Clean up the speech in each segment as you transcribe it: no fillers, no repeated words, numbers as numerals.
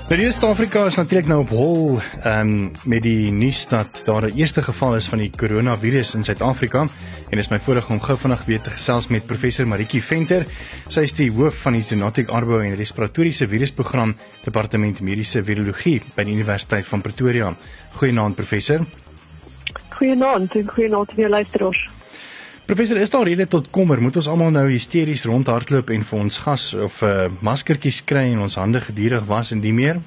Nou, die Suid-Afrika is natuurlik nou op hol met die nuus dat daar 'n eerste geval is van die coronavirus in Suid-Afrika en is my voorreg om gou vinnig weer te gesels met professor Maritjie Venter. Sy is die hoof van die Zoonotic Arbou en Respiratoriese Virusprogram Departement Mediese Virologie by die Universiteit van Pretoria. Goeienaand professor. Goeienaand en goeienaand aan jou luisteraars. Professor, is daar rede tot kommer? Moet ons almal nou hysteries rondhardloop en vir ons gas of maskertjies kry en ons hande gedurig was en die meer?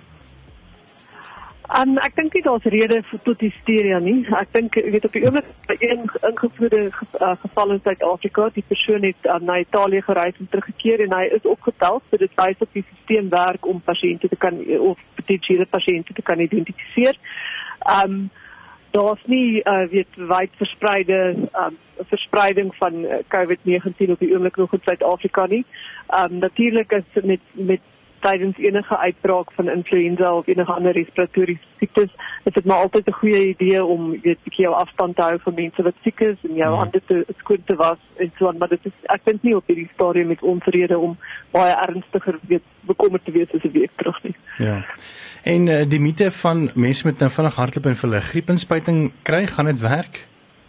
Ek dink nie daar's rede tot hysteria nie. Ek dink, op die oomblik een ingevoerde geval in Suid-Afrika, die persoon het na Italië gereis en teruggekeer en hy is opgetel, so dit wys op die stelsel werk om pasiënte te kan of potensiële pasiënte te kan identifiseer. Daar's nie wyd verspreide verspreiding van COVID-19 op die oomblik nog in Suid-Afrika nie. Natuurlik is met tydens enige uitbraak van influenza of enige ander respiratoriese siektes, is dit maar altyd 'n goeie idee om bietjie jou afstand te hou van mense wat siek is en jou hande skoon te was en so aan, maar dit is, ek dink nie op hierdie stadium met ons rede om baie ernstiger bekommerd te wees as 'n week terug nie. Ja. En die mite van mense met nou vinnig hardloop en vir hulle griepinspuiting kry, gaan dit werk?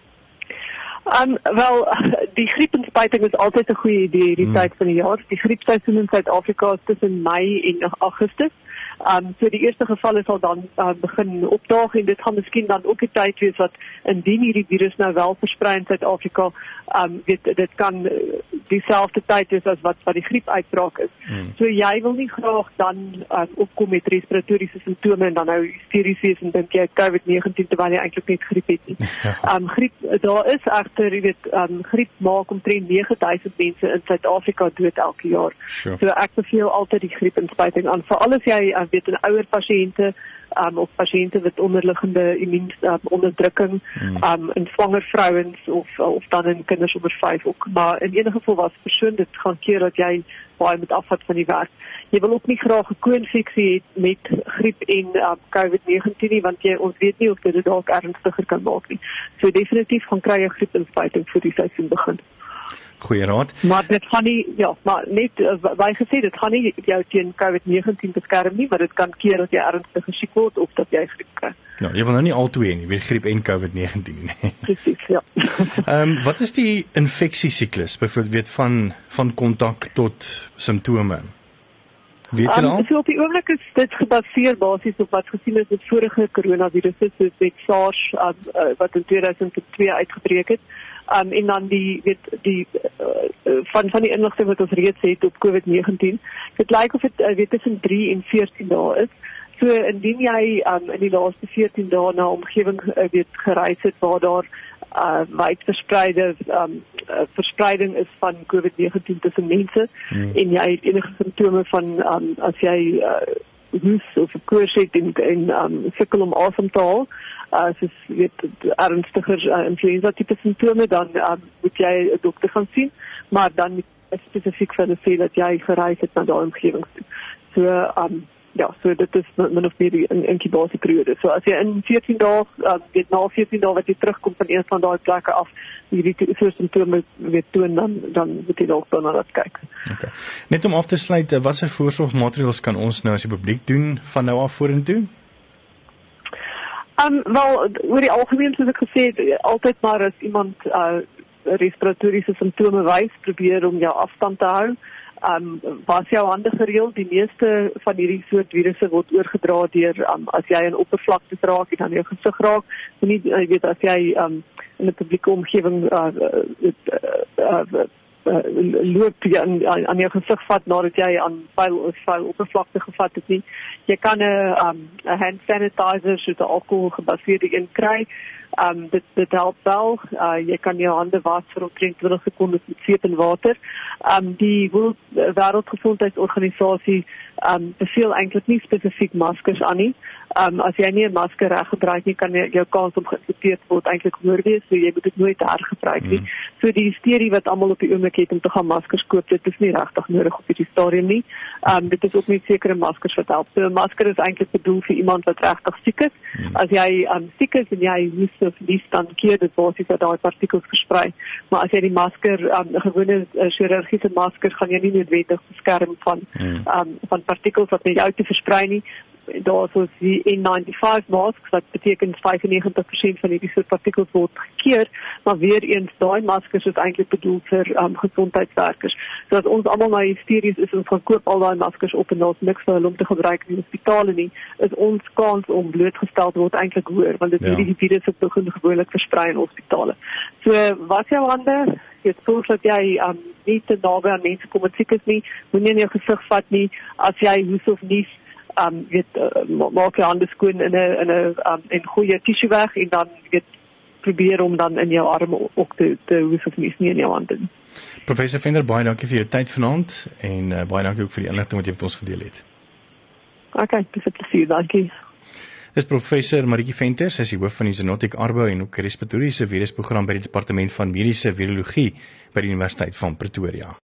Wel, die griepinspuiting is altyd 'n goeie idee hierdie tyd van die jaar. Die griepseisoen in Suid-Afrika is tussen Mei en Augustus. So die eerste gevalle sal dan begin opdaag en dit gaan miskien dan ook die tyd wees wat indien hierdie virus nou wel versprei in Suid-Afrika, dit kan dieselfde tyd is as wat die griepuitbraak is. So jy wil nie graag dan opkom met respiratoriese simptome en dan nou hysteries wees en dink jy COVID-19 terwyl jy eintlik net griep het nie. Griep, daar is egter, griep maak omtrent 9000 mense in Suid-Afrika dood elke jaar. Sure. So ek beveel altyd die griepinspuiting aan, veral as jy in ouer pasiënte of pasiënte met onderliggende immuunonderdrukking, in swanger vrouens of dan in kinders onder 5 ook. Maar in enige geval was persoon dit gaan keer dat jy baie moet afvat van die werk. Jy wil ook nie graag 'n ko-infeksie hê met griep en COVID-19 nie, want ons weet nie of dit dalk ernstiger kan maak nie. So definitief gaan kry jy griepinspuiting voor die seisoen begin. Goeie raad. Maar dit gaan nie, maar net, wij gesê, dit gaan nie jou teen COVID-19 beskerm nie, maar dit kan keer dat jy ernstig siek word of dat jy griep kry. Ja, jy wil nou nie al twee nie, weer griep en COVID-19 nie. Presies, ja. Wat is die infeksiesiklus, byvoorbeeld van kontak tot simptome? Weet jy al? So op die oomblik is dit gebaseer basies op wat gesien is met vorige coronavirusse, soos met SARS, wat in 2002 uitgebreek het. En dan van die inligting wat ons reeds het op COVID-19, dit lyk of dit tussen 3 en 14 dae is. So indien jy in die laaste 14 dae na 'n omgewing gereis het waar daar wyd verspreide verspreiding is van COVID-19 tussen mense en jy het enige simptome van as jy hoes of koors het en sukkel om asem te haal, soos ernstiger influenza tipe simptome, dan moet jy 'n dokter gaan sien, maar dan moet jy spesifiek vir hulle sê dat jy gereis het na daai omgewing toe. So dit is min of meer die inkubasieperiode. So as jy in 14 dae, na 14 dae wat jy terugkom van een van daai plekke af, hierdie soort simptome toon, dan moet jy dalk na dat kyk. Okay. Net om af te sluit, wat se voorsorgmaatreëls kan ons nou as die publiek doen van nou af vorentoe? Wel, oor die algemeen, soos ek gesê het, altyd maar as iemand respiratoriese simptome wys, probeer om jou afstand te hou. Was jou hande gereeld, die meeste van hierdie soort virusse word oorgedra deur as jy in oppervlaktes raak en aan jou gesig raak, nie as jy in 'n publieke omgewing loop aan jou gesig vat nadat jy aan vuil oppervlakte gevat het nie. Jy kan 'n hand sanitizer, so 'n alkohol gebaseerde een kry. Dit help wel. Jy kan jou hande was vir omtrent 20 sekondes met seep en water. Die Wêreldgesondheidsorganisasie beveel eintlik nie spesifiek maskers aan nie. As jy nie 'n masker reg gebruik nie, kan jou kans om geïnfekteerd word eintlik hoër wees, so jy moet dit nooit hergebruik nie. So die hysterie wat almal op die oomblik het om te gaan maskers koop, dit is nie regtig nodig op hierdie stadium nie. Dit is ook nie sekere maskers wat help. So 'n masker is eintlik bedoel vir iemand wat regtig siek is. As jy siek is en jy hoes of nies, dan keer dit basies dat daai partikels versprei. Maar as jy die masker, 'n gewone chirurgiese masker, gaan jy nie noodwendig beskerm van partikels wat met jou te versprei nie. daar soos die N95 masks, wat beteken 95% van hierdie soort partikels word gekeer, maar weer eens, daai maskers is eintlik bedoel vir gesondheidswerkers. So as ons almal nou hysteries is, ons gaan koop al daai maskers op en daar's niks vir hulle om te gebruik in die hospitale nie, is ons kans om blootgestel te word eintlik hoër, want dit hierdie virus wat begin gewoonlik versprei in hospitale. So, was jou hande, jy sorg dat jy nie te naby aan mense kom wat siek is nie, moenie in jou gesig vat nie, as jy hoes of nies, maak jou hande skoon in goeie tissue weg en dan probeer om dan in jou arm ook te hoes of nies, nie in jou hande. Professor Venter, baie dankie vir jou tyd vanaand en baie dankie ook vir die inligting wat jy met ons gedeel het. Okay, dis 'n plesier, dankie. Dis professor Maritjie Venter, sy is die hoof van die Zoonotic Arbou en ook respiratoriese virusprogram by die Departement van Mediese Virologie by die Universiteit van Pretoria.